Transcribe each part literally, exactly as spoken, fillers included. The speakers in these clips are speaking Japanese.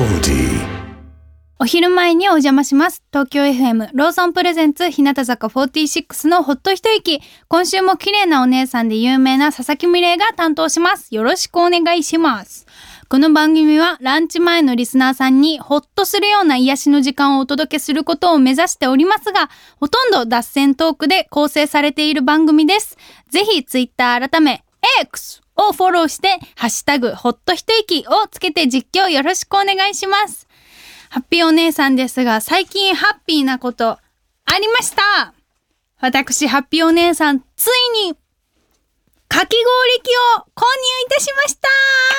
お昼前にお邪魔します。東京 エフエム ローソンプレゼンツ日向坂フォーティーシックスのほっと一息。今週も綺麗なお姉さんで有名な佐々木美玲が担当します。よろしくお願いします。この番組はランチ前のリスナーさんにホッとするような癒しの時間をお届けすることを目指しておりますが、ほとんど脱線トークで構成されている番組です。ぜひツイッター改め X をフォローしてハッシュタグほっと一息をつけて実況よろしくお願いします。ハッピーお姉さんですが、最近ハッピーなことありました。私ハッピーお姉さん、ついにかき氷機を購入いたしました。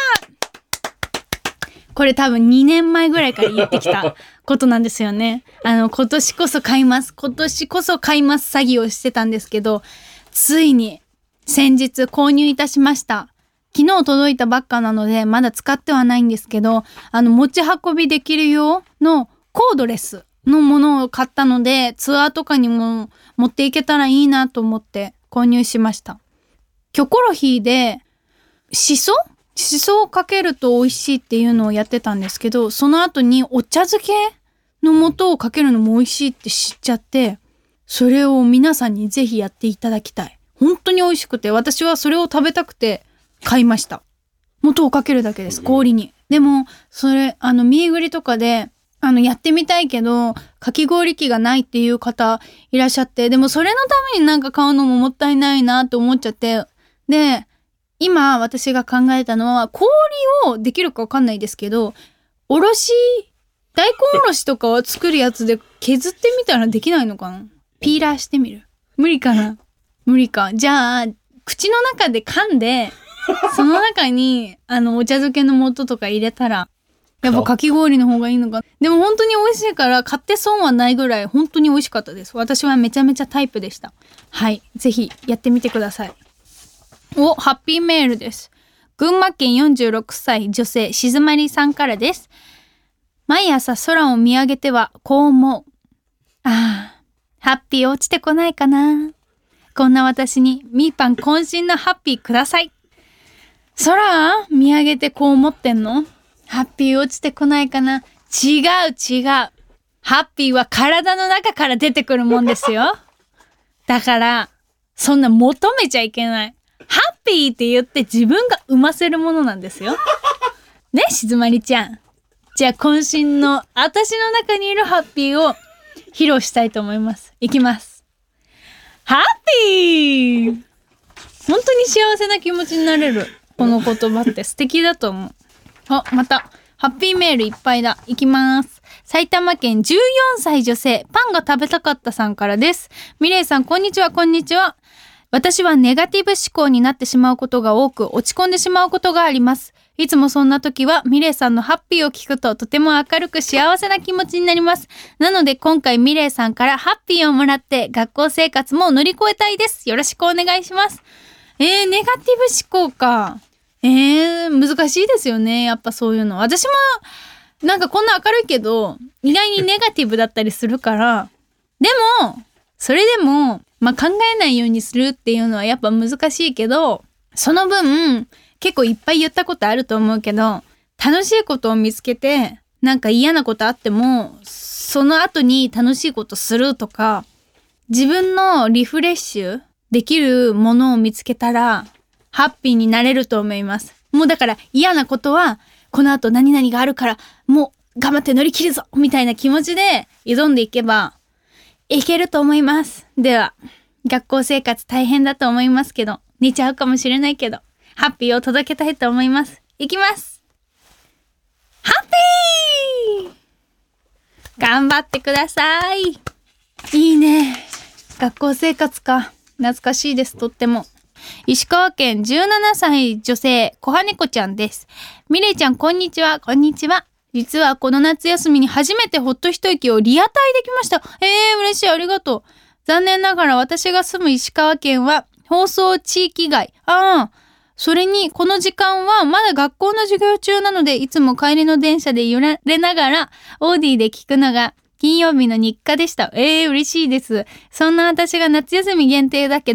これ多分にねんまえぐらいから言ってきたことなんですよね。あの今年こそ買います今年こそ買います詐欺をしてたんですけど、ついに先日購入いたしました。昨日届いたばっかなのでまだ使ってはないんですけど、あの持ち運びできる用のコードレスのものを買ったので、ツアーとかにも持っていけたらいいなと思って購入しました。キョコロヒーでシソシソをかけると美味しいっていうのをやってたんですけど、その後にお茶漬けの素をかけるのも美味しいって知っちゃって、それを皆さんにぜひやっていただきたい。本当に美味しくて、私はそれを食べたくて買いました。素をかけるだけです、氷に。でもそれあのミーグリとかであのやってみたいけどかき氷機がないっていう方いらっしゃって、でもそれのためになんか買うのももったいないなって思っちゃって、で今私が考えたのは、氷をできるかわかんないですけど、おろし大根おろしとかを作るやつで削ってみたらできないのかな。ピーラーしてみる。無理かな。無理か。じゃあ口の中で噛んでその中にあのお茶漬けの素とか入れたらやっぱかき氷の方がいいのか。でも本当に美味しいから買って損はないぐらい本当に美味しかったです。私はめちゃめちゃタイプでした。はい、ぜひやってみてください。お、ハッピーメールです。群馬県よんじゅうろくさい女性しずまりさんからです。毎朝空を見上げてはこう思う。ああ、ハッピー落ちてこないかな。こんな私にみーぱん渾身のハッピーください。空見上げてこう思ってんの？ハッピー落ちてこないかな。違う違う。ハッピーは体の中から出てくるもんですよ。だからそんな求めちゃいけない。ハッピーって言って自分が生ませるものなんですよ。ね、しずまりちゃん。じゃあ渾身の私の中にいるハッピーを披露したいと思います。いきます。ハッピー。本当に幸せな気持ちになれる。この言葉って素敵だと思う。あ、またハッピーメールいっぱいだ。いきます。埼玉県じゅうよんさい女性パンが食べたかったさんからです。ミレイさん、こんにちは。こんにちは。私はネガティブ思考になってしまうことが多く、落ち込んでしまうことがあります。いつもそんな時はミレイさんのハッピーを聞くととても明るく幸せな気持ちになります。なので今回ミレイさんからハッピーをもらって学校生活も乗り越えたいです。よろしくお願いします。えー、ネガティブ思考か。えー、難しいですよね。やっぱそういうの。私もなんかこんな明るいけど意外にネガティブだったりするから、でもそれでもまあ考えないようにするっていうのはやっぱ難しいけど、その分結構いっぱい言ったことあると思うけど、楽しいことを見つけて、なんか嫌なことあってもその後に楽しいことするとか、自分のリフレッシュできるものを見つけたらハッピーになれると思います。もうだから嫌なことはこの後何々があるからもう頑張って乗り切るぞみたいな気持ちで挑んでいけばいけると思います。では学校生活大変だと思いますけど、寝ちゃうかもしれないけどハッピーを届けたいと思います。いきます。ハッピー頑張ってください。いいね、学校生活か。懐かしいです。とっても。石川県じゅうななさい女性小羽猫ちゃんです。ミレイちゃん、こんにちは。こんにちは。実はこの夏休みに初めてほっと一息をリアタイできました。えー、嬉しい。ありがとう。残念ながら私が住む石川県は放送地域外。ああ、それにこの時間はまだ学校の授業中なので、いつも帰りの電車で揺られながらオーディで聞くのが金曜日の日課でした。えー、嬉しいです。そんな私が夏休み限定だけど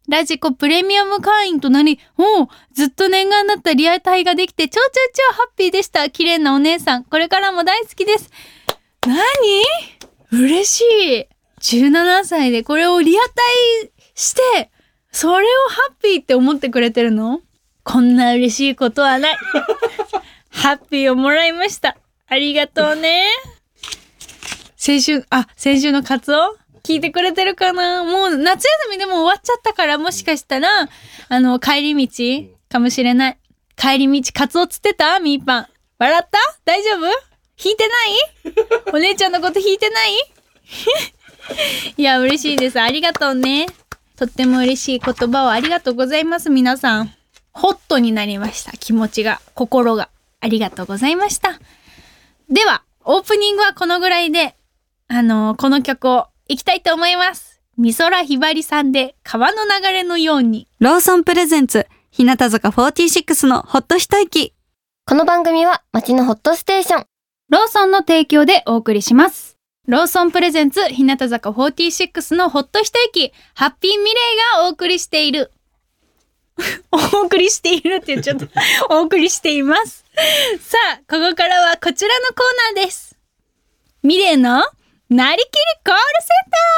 ラジコプレミアム会員となり、おう、ずっと念願だったリアタイができて超超超ハッピーでした。綺麗なお姉さん、これからも大好きです。何？嬉しい。じゅうななさいでこれをリアタイして、それをハッピーって思ってくれてるの？こんな嬉しいことはない。ハッピーをもらいました。ありがとうね。先週、あ、先週のカツオ聞いてくれてるかな？もう夏休みでも終わっちゃったから、もしかしたら、あの、帰り道かもしれない。帰り道、カツオ釣ってた？ミーパン。笑った？大丈夫？引いてない？お姉ちゃんのこと引いてない？いや、嬉しいです。ありがとうね。とっても嬉しい言葉をありがとうございます、皆さん。ホットになりました。気持ちが、心が。ありがとうございました。では、オープニングはこのぐらいで、あのー、この曲をいきたいと思います。美空ひばりさんで川の流れのように。 ローソンプレゼンツ、日向坂フォーティーシックスのほっと一息。 この番組は街のホットステーション。 ローソンの提供でお送りします。ローソンプレゼンツ、日向坂フォーティーシックスのほっと一息、ハッピーミレイがお送りしている。お送りしているって言っちゃった。お送りしています。さあ、ここからはこちらのコーナーです。ミレイのなりきりコールセ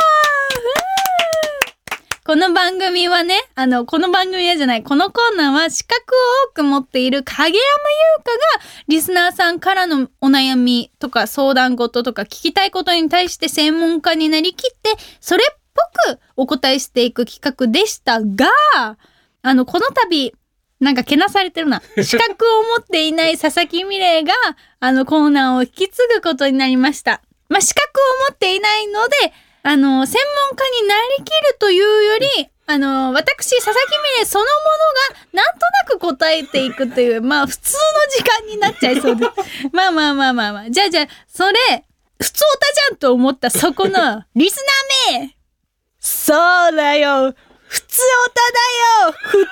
ンター。この番組はね、あの、この番組はじゃない、このコーナーは資格を多く持っている影山優香がリスナーさんからのお悩みとか相談事とか聞きたいことに対して専門家になりきって、それっぽくお答えしていく企画でしたが、あの、この度、なんかけなされてるな。資格を持っていない佐々木美玲が、あのコーナーを引き継ぐことになりました。まあ、資格を持っていないので、あの、専門家になりきるというより、あの、私、佐々木美玲そのものが、なんとなく答えていくという、まあ、普通の時間になっちゃいそうです。まあまあまあまあまあ。じゃあじゃあ、それ、普通オタじゃんと思ったそこの、リスナー名そうだよ普通オタだよ普通の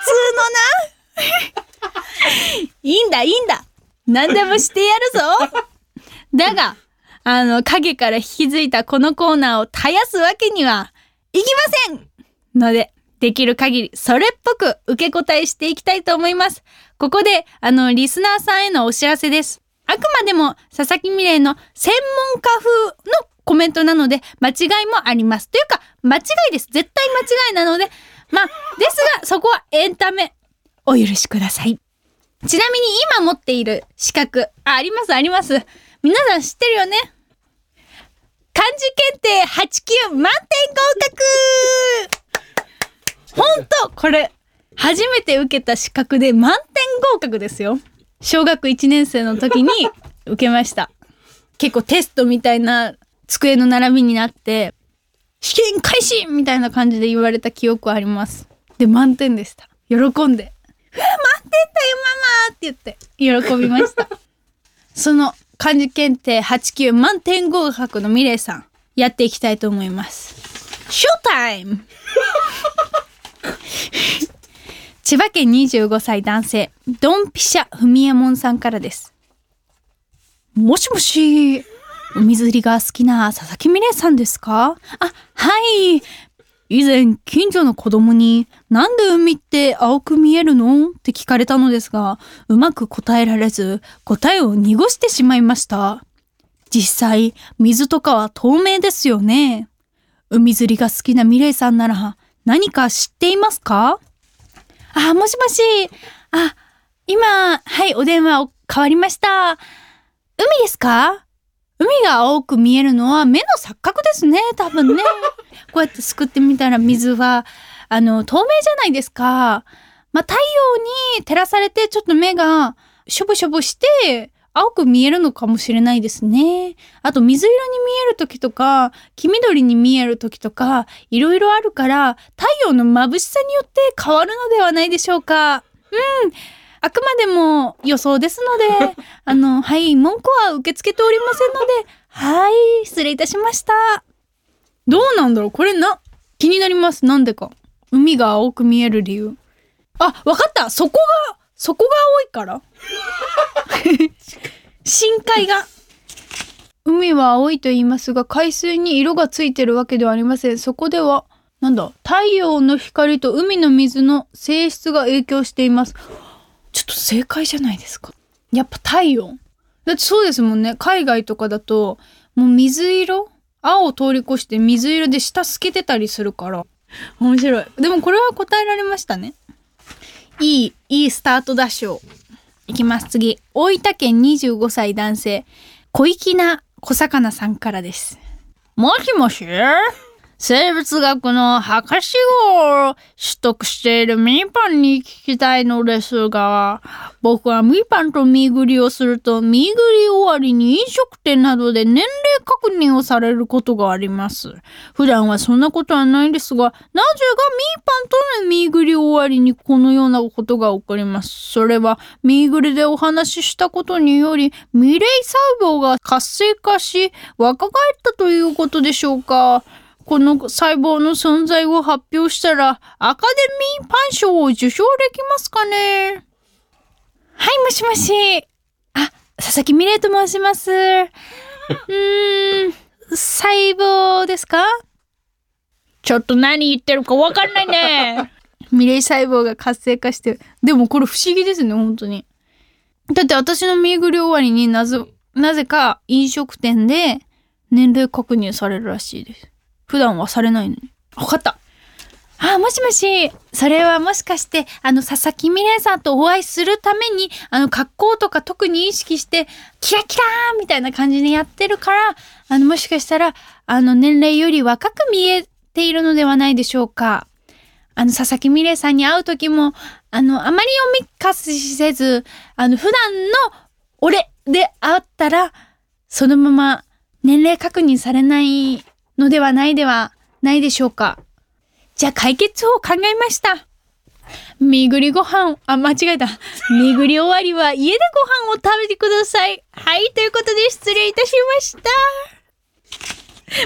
ないいんだいいんだ何でもしてやるぞだが、あの、影から引き継いだこのコーナーを絶やすわけにはいきませんので、できる限りそれっぽく受け答えしていきたいと思います。ここで、あの、リスナーさんへのお知らせです。あくまでも佐々木美玲の専門家風のコメントなので、間違いもあります。というか、間違いです。絶対間違いなので、まあ、ですが、そこはエンタメ。お許しください。ちなみに今持っている資格、あ、ありますあります。皆さん知ってるよね。漢字検定はちきゅう満点合格。ほんと、これ、初めて受けた資格で満点合格ですよ。小学いちねん生の時に受けました。結構テストみたいな机の並びになって、試験開始みたいな感じで言われた記憶はあります。で、満点でした。喜んで、うわ、満点だよママって言って喜びました。その漢字検定はちきゅう満点合格のミレイさん、やっていきたいと思います。ショータイム千葉県にじゅうごさい男性、ドンピシャふみえもんさんからです。もしもし、海釣りが好きな佐々木美玲さんですか？あ、はい。以前近所の子供に、なんで海って青く見えるの？って聞かれたのですが、うまく答えられず、答えを濁してしまいました。実際、水とかは透明ですよね。海釣りが好きな美玲さんなら、何か知っていますか？あ、もしもし。あ、今、はい、お電話変わりました。海ですか？海が青く見えるのは目の錯覚ですね、多分ね。こうやってすくってみたら水は、あの、透明じゃないですか。まあ、太陽に照らされてちょっと目がしょぼしょぼして青く見えるのかもしれないですね。あと水色に見える時とか、黄緑に見える時とか、いろいろあるから、太陽の眩しさによって変わるのではないでしょうか。うん。あくまでも予想ですので、あの、はい、文句は受け付けておりませんので、はい、失礼いたしました。どうなんだろうこれな、気になります。なんでか。海が青く見える理由。あ、わかった。そこが、そこが青いから深海が。海は青いと言いますが、海水に色がついてるわけではありません。そこでは、 なんだ、太陽の光と海の水の性質が影響しています。ちょっと正解じゃないですか。やっぱ体温。だってそうですもんね。海外とかだともう水色、青を通り越して水色で下透けてたりするから面白い。でもこれは答えられましたね。いいいいスタートダッシュをいきます。次、大分県にじゅうごさい男性、小粋な小魚さんからです。もしもし、生物学の博士号を取得しているミーパンに聞きたいのですが、僕はミーパンとミーグリをすると、ミーグリ終わりに飲食店などで年齢確認をされることがあります。普段はそんなことはないですが、なぜかミーパンとのミーグリ終わりにこのようなことが起こります。それはミーグリでお話ししたことにより、ミレイ細胞が活性化し、若返ったということでしょうか。この細胞の存在を発表したらアカデミーパン賞を受賞できますかね。はい、もしもし。あ、佐々木美玲と申します。うーん、細胞ですか？ちょっと何言ってるか分かんないね。ミレイ細胞が活性化してる。でもこれ不思議ですね、本当に。だって私のミーグリ終わりになぜ、なぜか飲食店で年齢確認されるらしいです。普段はされないのに。わかった。あ、もしもし。それはもしかして、あの、佐々木美玲さんとお会いするために、あの、格好とか特に意識して、キラキラーみたいな感じでやってるから、あの、もしかしたら、あの、年齢より若く見えているのではないでしょうか。あの、佐々木美玲さんに会うときも、あの、あまりおみかしせず、あの、普段の俺で会ったら、そのまま年齢確認されないのではないではないでしょうか。じゃあ解決法を考えました。みぐりご飯、あ、間違えた。みぐり終わりは家でご飯を食べてください。はい、ということで失礼いたしました。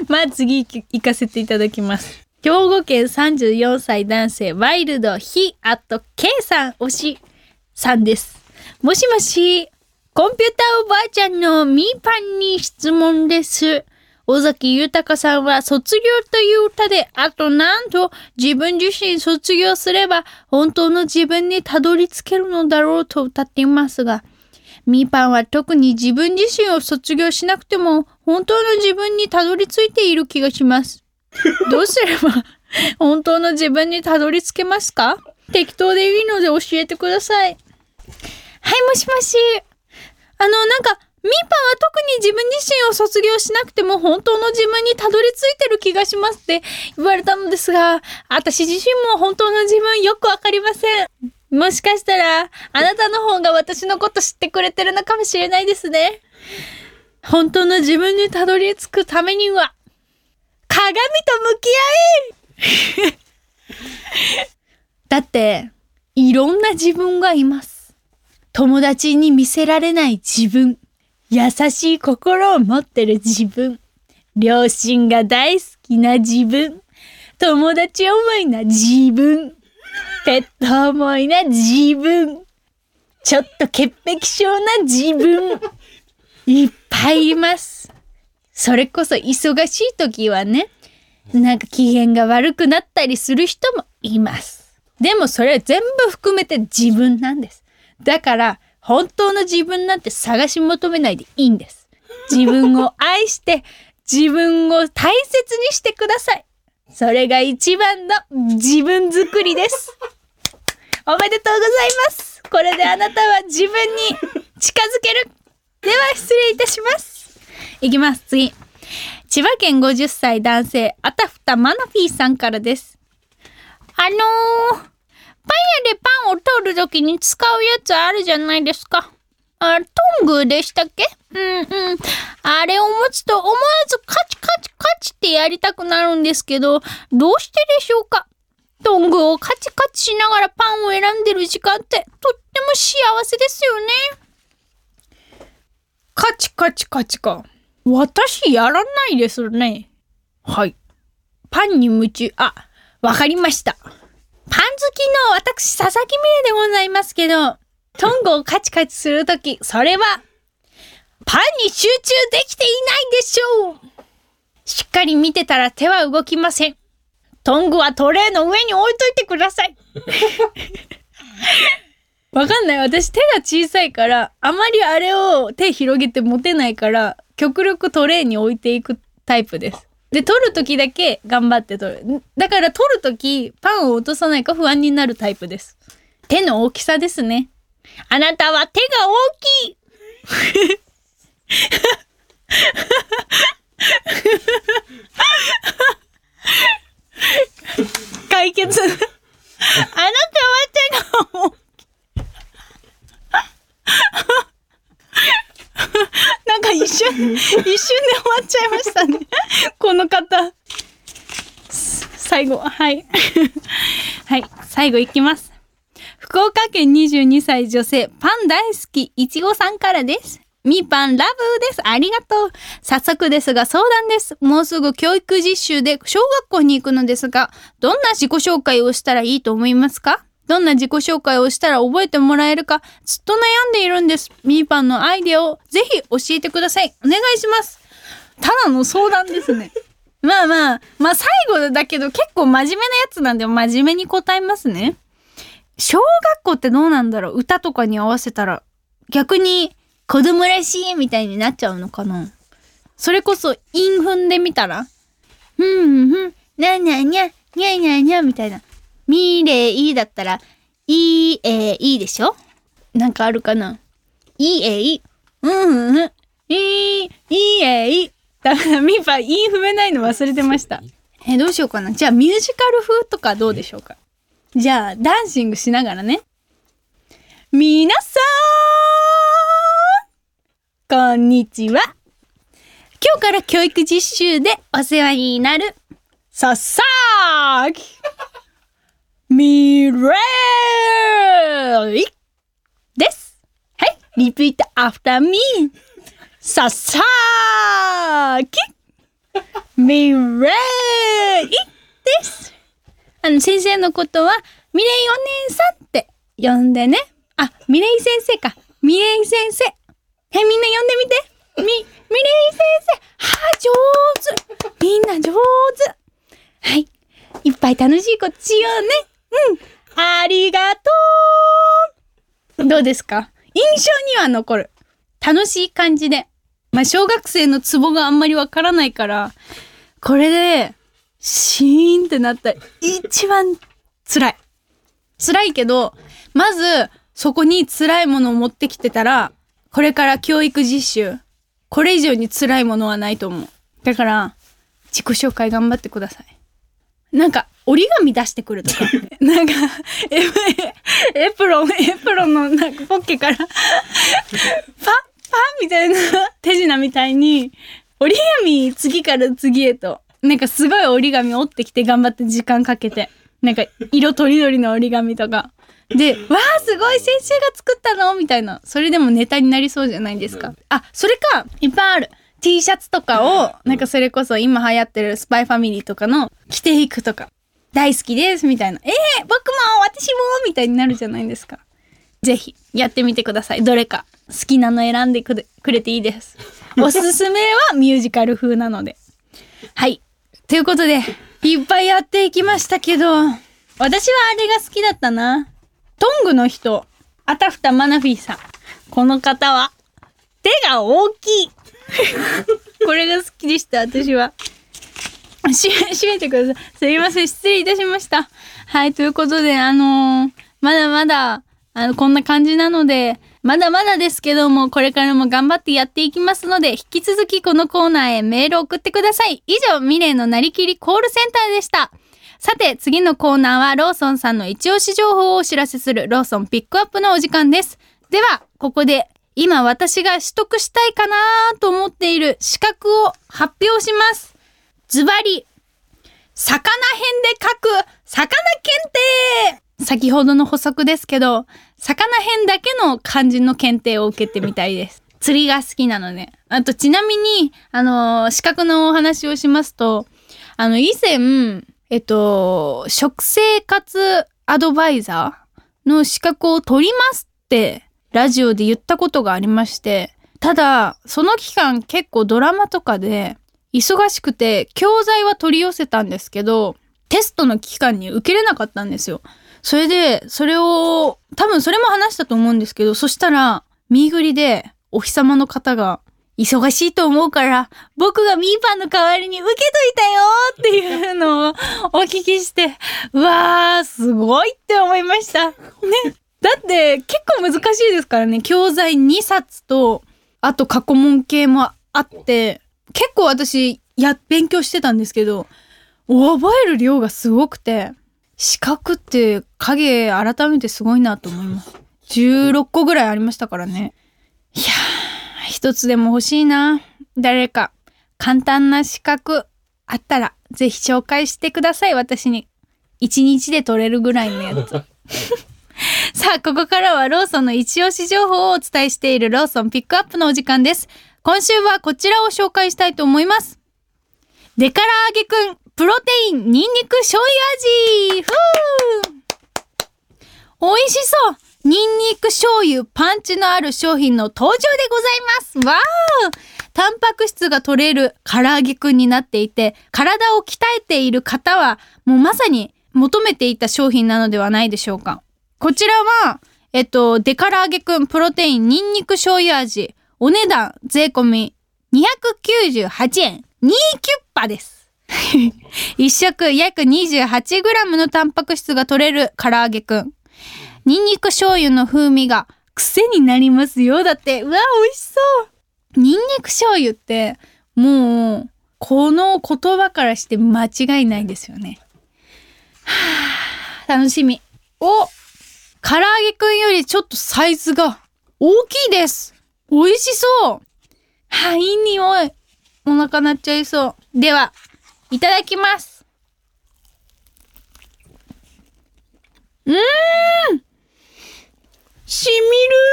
まあ次行かせていただきます。兵庫県さんじゅうよんさい男性、ワイルドヒアット K さん推しさんです。もしもし、コンピューターおばあちゃんのミーパンに質問です。尾崎豊さんは卒業という歌で、あとなんと自分自身卒業すれば本当の自分にたどり着けるのだろうと歌っていますが、ミーパンは特に自分自身を卒業しなくても本当の自分にたどり着いている気がします。どうすれば本当の自分にたどり着けますか？適当でいいので教えてください。はい、もしもし。あの、なんか、ミーパンは特に自分自身を卒業しなくても本当の自分にたどり着いてる気がしますって言われたのですが、私自身も本当の自分よくわかりません。もしかしたら、あなたの方が私のこと知ってくれてるのかもしれないですね。本当の自分にたどり着くためには、鏡と向き合えだって、いろんな自分がいます。友達に見せられない自分。優しい心を持ってる自分。両親が大好きな自分。友達思いな自分。ペット思いな自分。ちょっと潔癖症な自分。いっぱいいます。それこそ忙しい時はね、なんか機嫌が悪くなったりする人もいます。でもそれは全部含めて自分なんです。だから本当の自分なんて探し求めないでいいんです。自分を愛して自分を大切にしてください。それが一番の自分作りです。おめでとうございます。これであなたは自分に近づける。では失礼いたします。いきます。次、千葉県ごじゅっさい男性、あたふたマナフィーさんからです。あのーパン屋でパンを取るときに使うやつあるじゃないですか。あ、トングでしたっけ？うんうん。あれを持つと思わずカチカチカチってやりたくなるんですけど、どうしてでしょうか？トングをカチカチしながらパンを選んでる時間ってとっても幸せですよね。カチカチカチか。私やらないですね。はい。パンに夢中。あ、わかりました。パン好きの私、佐々木美玲でございますけど、トングをカチカチするとき、それは、パンに集中できていないでしょう。しっかり見てたら手は動きません。 トングはトレーの上に置いといてください。わかんない。私手が小さいから、あまりあれを手広げて持てないから、極力トレーに置いていくタイプです。で、取るときだけ頑張って取る。だから取るとき、パンを落とさないか不安になるタイプです。手の大きさですね。あなたは手が大きい。解決。あなたは手が大きい。なんか一瞬、一瞬で終わっちゃいましたね。この方。最後、はい。はい、最後いきます。福岡県にじゅうにさい女性、パン大好き、いちごさんからです。みーパンラブです。ありがとう。早速ですが相談です。もうすぐ教育実習で小学校に行くのですが、どんな自己紹介をしたらいいと思いますか？どんな自己紹介をしたら覚えてもらえるか、ずっと悩んでいるんです。みーパンのアイデアをぜひ教えてください。お願いします。ただの相談ですね。まあまあ、まあ最後だけど結構真面目なやつなんで真面目に答えますね。小学校ってどうなんだろう？歌とかに合わせたら逆に子供らしいみたいになっちゃうのかな。それこそ韻踏んでみたら、ふんふん、なにゃにゃ、にゃにゃにゃみたいな。みれいだったら、いえいでしょ？なんかあるかな？いえい、うんうん、いい、いえい。だからみーぱん韻踏めないの忘れてました。え、どうしようかな。じゃあミュージカル風とかどうでしょうか。じゃあダンシングしながらね。みなさーん、こんにちは。今日から教育実習でお世話になるさっさーきミレイです。はい、リピートアフターミー。さっさーきミレイです。あの先生のことはミレイお姉さんって呼んでね。あ、ミレイ先生か。ミレイ先生。はい、みんな呼んでみて。み、ミレイ先生。はあ、上手。みんな上手。はい。いっぱい楽しいことしようね。うん。ありがとう。どうですか？印象には残る。楽しい感じで。まあ、小学生のツボがあんまりわからないから、これで、シーンってなったら一番辛い。辛いけど、まず、そこに辛いものを持ってきてたら、これから教育実習、これ以上に辛いものはないと思う。だから、自己紹介頑張ってください。なんか、折り紙出してくるとか。なんか、エ、エプロン、エプロンのなんかポッケから、パッ、パッみたいな、手品みたいに、折り紙次から次へと、なんかすごい折り紙折ってきて頑張って時間かけて、なんか色とりどりの折り紙とか。で、わーすごい先生が作ったのみたいな。それでもネタになりそうじゃないですか。あ、それか、いっぱいある。T シャツとかを、なんかそれこそ今流行ってるスパイファミリーとかの着ていくとか。大好きですみたいな。えー、僕も私もみたいになるじゃないですか。ぜひやってみてください。どれか好きなの選んでくれ、くれていいです。おすすめはミュージカル風なので。はい。ということで、いっぱいやっていきましたけど、私はあれが好きだったな。トングの人、あたふたマナフィーさん。この方は、手が大きい。これが好きでした、私は。し、閉めてください。すいません、失礼いたしました。はい、ということで、あのー、まだまだ、あの、こんな感じなので、まだまだですけども、これからも頑張ってやっていきますので、引き続きこのコーナーへメールを送ってください。以上、ミレイのなりきりコールセンターでした。さて、次のコーナーはローソンさんの一押し情報をお知らせするローソンピックアップのお時間です。では、ここで今私が取得したいかなと思っている資格を発表します。ズバリ、魚編で書く魚検定。先ほどの補足ですけど、魚編だけの漢字の検定を受けてみたいです。釣りが好きなので。あと、ちなみに、あのー、資格のお話をしますと、あの、以前、えっと、食生活アドバイザーの資格を取りますって、ラジオで言ったことがありまして、ただ、その期間結構ドラマとかで、忙しくて、教材は取り寄せたんですけど、 テストの期間に受けれなかったんですよ。それで、それを、多分それも話したと思うんですけど、そしたら、ミーグリでお日様の方が、忙しいと思うから、僕がミーパンの代わりに受けといたよっていうのをお聞きして、うわー、すごいって思いました。ね。だって結構難しいですからね。教材にさつと、あと過去問系もあって、結構私、や、勉強してたんですけど、覚える量がすごくて、資格って影改めてすごいなと思います。じゅうろっこぐらいありましたからね。いやー、一つでも欲しいな。誰か簡単な資格あったらぜひ紹介してください。私に一日で取れるぐらいのやつさあ、ここからはローソンの一押し情報をお伝えしているローソンピックアップのお時間です。今週はこちらを紹介したいと思います。デカラ揚げくんプロテインニンニク醤油味。ふー、美味しそう。ニンニク醤油パンチのある商品の登場でございます。わー、タンパク質が取れる唐揚げくんになっていて、体を鍛えている方はもうまさに求めていた商品なのではないでしょうか。こちらはえっとデカ唐揚げくんプロテインニンニク醤油味、お値段税込みにひゃくきゅうじゅうはちえん、にキュッパです一食約 にじゅうはちグラム のタンパク質が取れる唐揚げくん。ニンニク醤油の風味が癖になりますよ。だって、うわ、美味しそう。ニンニク醤油って、もう、この言葉からして間違いないですよね。はぁ、楽しみ。お、唐揚げくんよりちょっとサイズが大きいです。美味しそう。はぁ、いい匂い。お腹鳴っちゃいそう。では、いただきます。うーん、しみる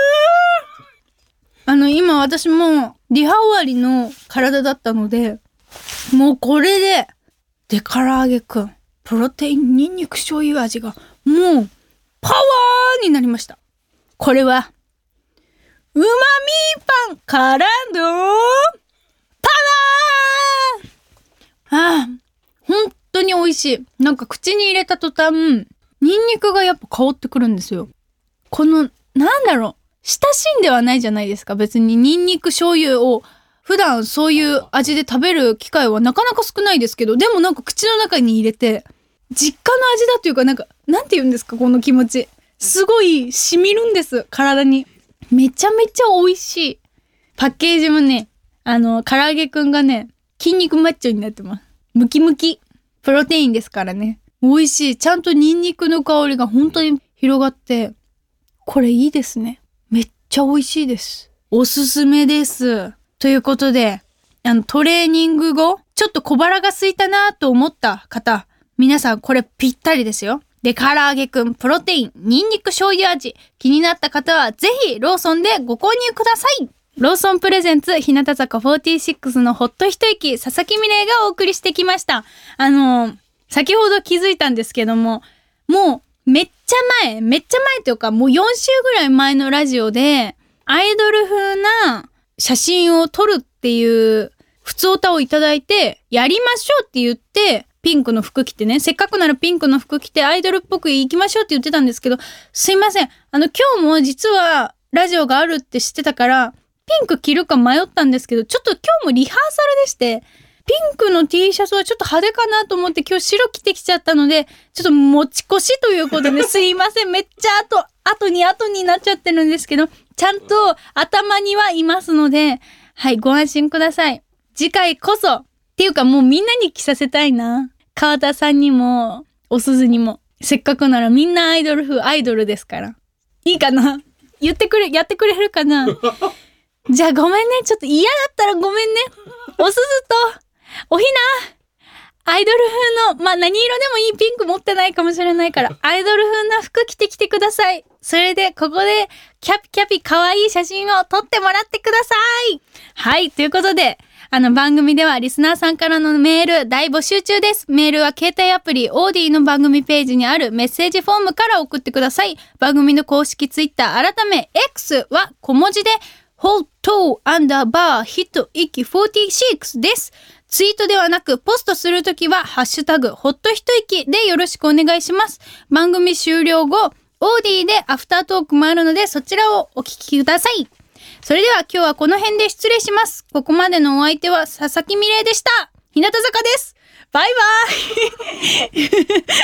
ー。あの今私もリハ終わりの体だったので、もうこれでデカ唐揚げくんプロテインニンニク醤油味がもうパワーになりました。これはうまみパンからのパワー。ああ、本当に美味しい。なんか口に入れた途端ニンニクがやっぱ香ってくるんですよ。このなんだろう、親しんではないじゃないですか。別にニンニク醤油を普段そういう味で食べる機会はなかなか少ないですけど、でもなんか口の中に入れて実家の味だというか、なんかなんて言うんですか、この気持ちすごい染みるんです、体に。めちゃめちゃ美味しい。パッケージもね、あの唐揚げくんがね、筋肉マッチョになってます。ムキムキプロテインですからね、美味しい。ちゃんとニンニクの香りが本当に広がって、これいいですね。めっちゃ美味しいです。おすすめです。ということで、あのトレーニング後ちょっと小腹が空いたなと思った方、皆さんこれぴったりですよ。で、唐揚げくんプロテインニンニク醤油味、気になった方はぜひローソンでご購入ください。ローソンプレゼンツ日向坂フォーティーシックスのほっと一息、佐々木美玲がお送りしてきました。あの先ほど気づいたんですけども、もうめっちゃ前、めっちゃ前というかもうよん週ぐらい前のラジオでアイドル風な写真を撮るっていう普通歌をいただいて、やりましょうって言ってピンクの服着てね、せっかくならピンクの服着てアイドルっぽく行きましょうって言ってたんですけど、すいません、あの今日も実はラジオがあるって知ってたからピンク着るか迷ったんですけど、ちょっと今日もリハーサルでして、ピンクの T シャツはちょっと派手かなと思って今日白着てきちゃったので、ちょっと持ち越しということで、すいません、めっちゃ後後に後になっちゃってるんですけど、ちゃんと頭にはいますので、はい、ご安心ください。次回こそっていうか、もうみんなに着させたいな。川田さんにもおすずにも、せっかくならみんなアイドル風、アイドルですから、いいかな、言ってくれ、やってくれるかなじゃあごめんね、ちょっと嫌だったらごめんね。おすずとおひな、アイドル風の、まあ何色でもいい、ピンク持ってないかもしれないから、アイドル風な服着てきてください。それでここでキャピキャピ可愛い写真を撮ってもらってください。はい、ということで、あの番組ではリスナーさんからのメール大募集中です。メールは携帯アプリオーディの番組ページにあるメッセージフォームから送ってください。番組の公式ツイッター改め X は小文字でホットアンダーバー一息フォーティーシックスです。ツイートではなくポストするときはハッシュタグホット一息でよろしくお願いします。番組終了後、オーディでアフタートークもあるのでそちらをお聞きください。それでは今日はこの辺で失礼します。ここまでのお相手は佐々木美玲でした。日向坂です。バイバイ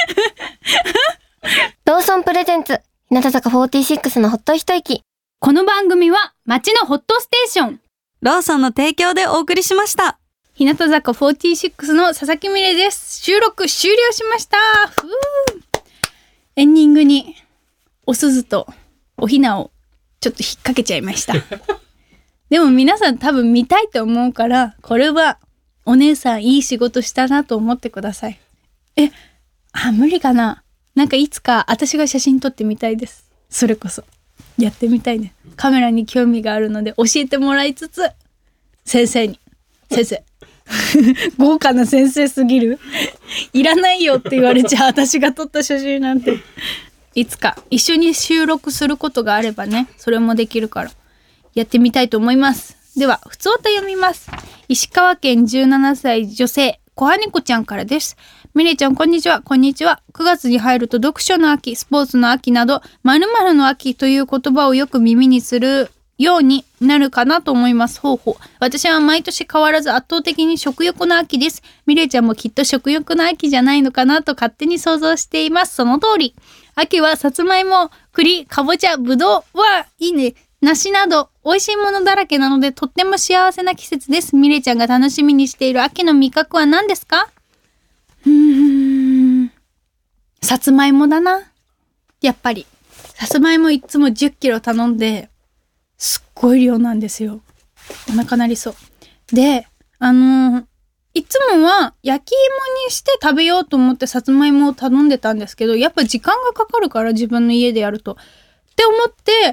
ローソンプレゼンツ日向坂フォーティーシックスのホット一息。 この番組は街のホットステーションローソンの提供でお送りしました。 日向坂フォーティーシックスの佐々木美玲です。収録終了しました。ふうエンディングにお鈴とおひなをちょっと引っ掛けちゃいましたでも皆さん多分見たいと思うから、これはお姉さんいい仕事したなと思ってください。え、あ、無理かな。なんかいつか私が写真撮ってみたいです。それこそやってみたいね。カメラに興味があるので教えてもらいつつ、先生に先生豪華な先生すぎるいらないよって言われちゃう私が撮った写真なんて。いつか一緒に収録することがあればね、それもできるからやってみたいと思います。ではふつおた読みます。石川県じゅうななさい女性小羽子ちゃんからです。ミレちゃんこんにちは。こんにちは。くがつに入ると読書の秋、スポーツの秋など〇〇の秋という言葉をよく耳にするようになるかなと思います。ほうほう。私は毎年変わらず圧倒的に食欲の秋です。ミレちゃんもきっと食欲の秋じゃないのかなと勝手に想像しています。その通り。秋はさつまいも、栗、かぼちゃ、ぶどうはいいね。梨など美味しいものだらけなのでとっても幸せな季節です。ミレちゃんが楽しみにしている秋の味覚は何ですか？うーん、さつまいもだな。やっぱりさつまいもいつもじゅっキロ頼んですっごい量なんですよ。お腹なりそうで、あのー、いつもは焼き芋にして食べようと思ってさつまいもを頼んでたんですけど、やっぱ時間がかかるから自分の家でやるとって思って、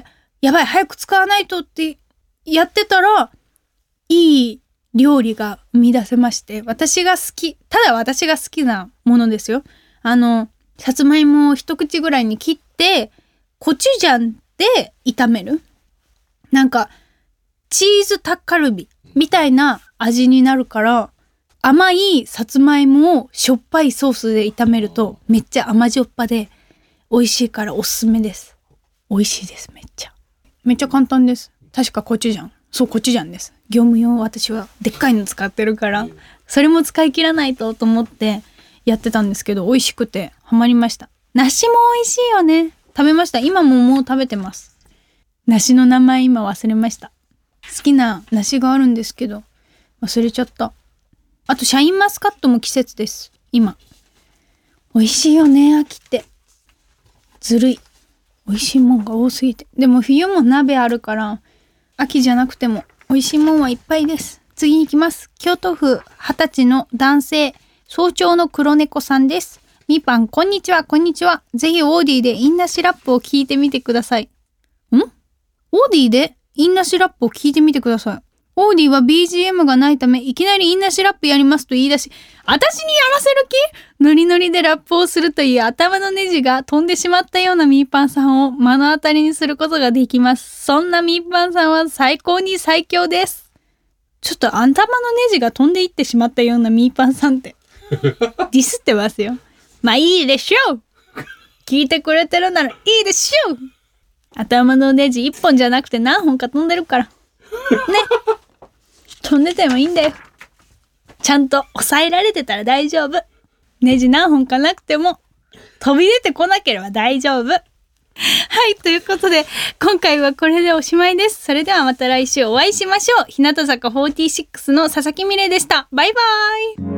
やばい早く使わないとってやってたらいい料理が生み出せまして、私が好き、ただ私が好きなものですよ。あのさつまいもを一口ぐらいに切ってコチュジャンで炒める、なんかチーズタッカルビみたいな味になるから、甘いさつまいもをしょっぱいソースで炒めるとめっちゃ甘じょっぱで美味しいからおすすめです。美味しいです。めっちゃめっちゃ簡単です。確かコチュジャン、そうコチュジャンです。業務用私はでっかいの使ってるからそれも使い切らないとと思ってやってたんですけど、美味しくてハマりました。梨も美味しいよね。食べました。今ももう食べてます。梨の名前今忘れました。好きな梨があるんですけど忘れちゃった。あとシャインマスカットも季節です今。美味しいよね秋って。ずるい、美味しいもんが多すぎて。でも冬も鍋あるから秋じゃなくても美味しいもんはいっぱいです。次に行きます。京都府はたちの男性、早朝の黒猫さんです。みーぱんこんにちは。こんにちは。ぜひオーディでインナシラップを聞いてみてください。ん？オーディでインナシラップを聞いてみてください。オーディは ビージーエム がないためいきなりインナシラップやりますと言い出し、私にやらせる気？ノリノリでラップをするという頭のネジが飛んでしまったようなみーぱんさんを目の当たりにすることができます。そんなみーぱんさんは最高に最強です。ちょっと頭のネジが飛んでいってしまったようなみーぱんさんってディスってますよ。まあいいでしょう。聞いてくれてるならいいでしょう。頭のネジ一本じゃなくて何本か飛んでるからね。飛んでてもいいんだよ。ちゃんと抑えられてたら大丈夫。ネジ何本かなくても飛び出てこなければ大丈夫。はい、ということで今回はこれでおしまいです。それではまた来週お会いしましょう。日向坂フォーティーシックスの佐々木美玲でした。バイバイ。